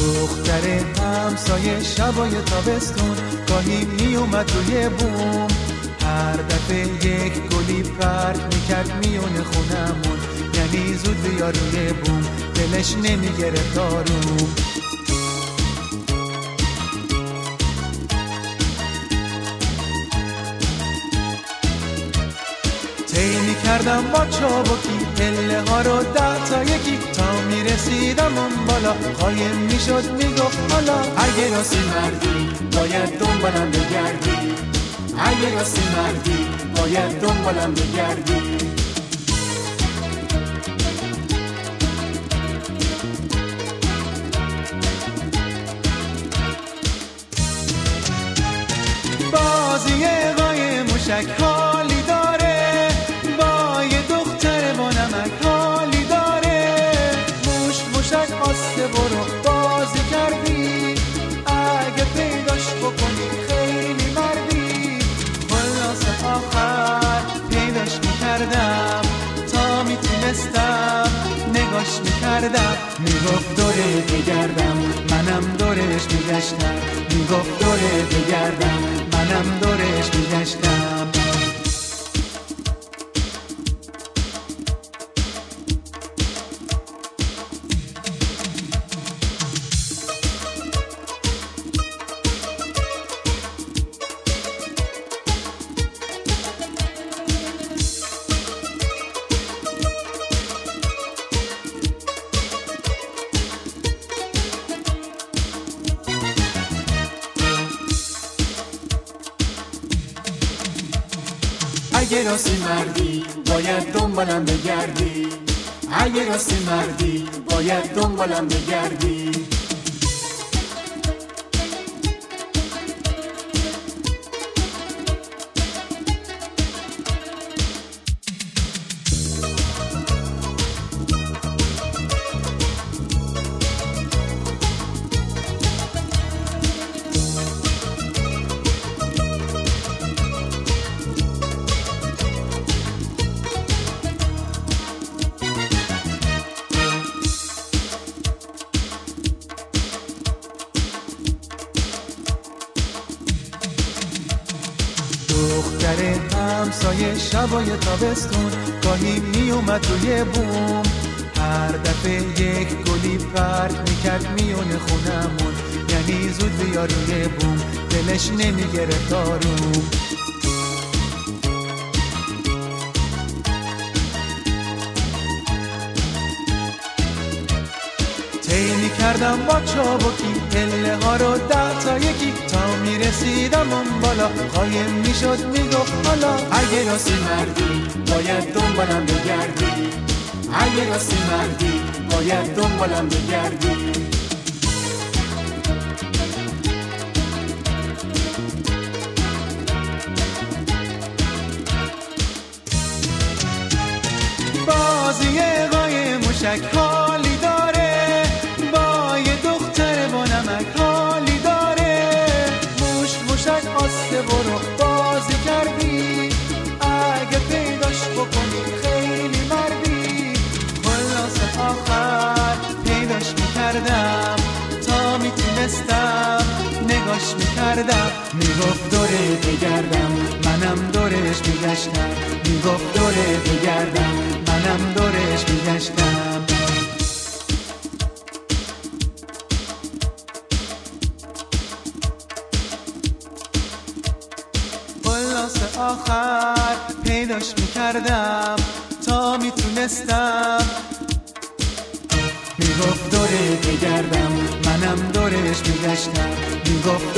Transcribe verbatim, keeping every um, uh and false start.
دختر همسایه شبای تابستون گاهی می اومد روی بوم، هر دفعه یک گلی پرت میکرد میونه خونمون، یعنی زود بیا روی بوم، دلش نمیگرفت آروم. طی میکردم با چابکی پله ها رو ده تا یکی، تا میرسیدم اون بالا قایم میشد میگفت حالا اگه راستی مردی باید دنبالم بگردی، اگه راستی مردی باید دنبالم بگردی. بازی قای موشک حالی داره، با یه دختر با نمک حالی داره، موش موشک آسته برو بازی کردی، اگه پیداش بکنی خیلی مردی. خلاص آخر پیداش میکردم، تا میتونستم نگاش میکردم، میگفت دوره بگردم منم دورش میگشتم، میگفت دوره بگردم منم دورش میگشتم. اگه راستی مردی باید دنبالم بگردی، اگه راستی مردی باید دنبالم بگردی. دختر همسایه شبای تابستون گاهی می اومد روی بوم، هر دفعه یک گلی پرت میکرد میونه خونمون، یعنی زود بیا روی بوم، دلش نمیگرفت آروم. طی میکردم با چابکی پله ها رو ده تا یکی، تا میرسیدم اون بالا قایم میشد میگفت حالا اگه راستی مردی باید دنبالم بگردی، اگه راستی مردی باید دنبالم بگردی. بازی قای موشک حالی داره، با یه دختر با نمک حالی داره، موش موشک آسته برو بازی کردی، اگه پیداش بکنی خیلی مردی. خلاص آخر پیداش میکردم، تا میتونستم نگاش میکردم، میگفت دوره بگردم منم دورش میگشتم، میگفت دوره بگردم منم دورش میگشتم. خلاص آخر پیداش میکردم، تا میتونستم میگفت دوره بگردم منم دورش میگشتم، میگفت